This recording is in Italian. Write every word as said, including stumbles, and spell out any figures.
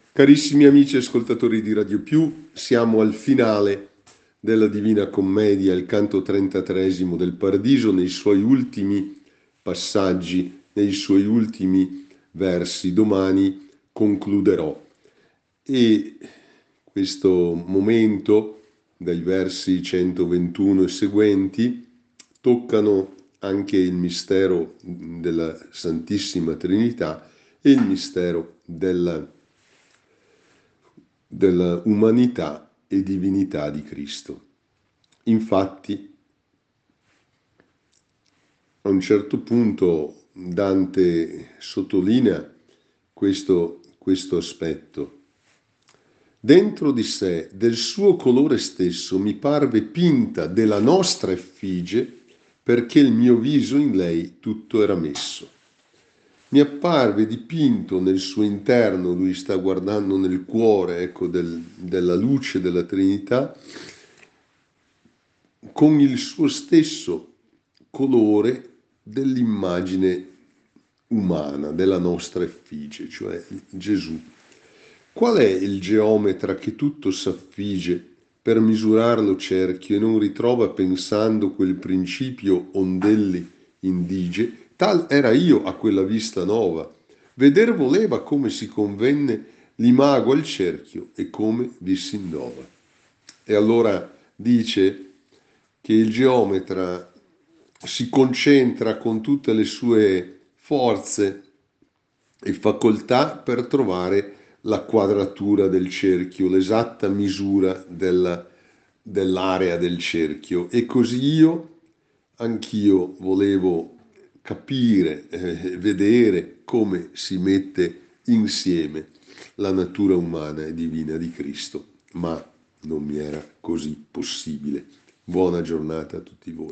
Carissimi amici ascoltatori di Radio Più, siamo al finale della Divina Commedia, il canto trentatreesimo del Paradiso, nei suoi ultimi passaggi, nei suoi ultimi versi. Domani concluderò. E questo momento, dai versi centoventuno e seguenti, toccano anche il mistero della Santissima Trinità e il mistero della della umanità e divinità di Cristo. Infatti, a un certo punto Dante sottolinea questo, questo aspetto. Dentro di sé, del suo colore stesso, mi parve pinta della nostra effigie, perché il mio viso in lei tutto era messo. Mi apparve dipinto nel suo interno, lui sta guardando nel cuore, ecco, del, della luce della Trinità, con il suo stesso colore dell'immagine umana, della nostra effigie, cioè Gesù. Qual è il geometra che tutto s'affige per misurarlo cerchio e non ritrova pensando quel principio ondelli indige? Tal era io a quella vista nova. Veder voleva come si convenne l'imago al cerchio e come vi s'indova. E allora dice che il geometra si concentra con tutte le sue forze e facoltà per trovare la quadratura del cerchio, l'esatta misura della, dell'area del cerchio. E così io, anch'io volevo capire, eh, vedere come si mette insieme la natura umana e divina di Cristo, ma non mi era così possibile. Buona giornata a tutti voi.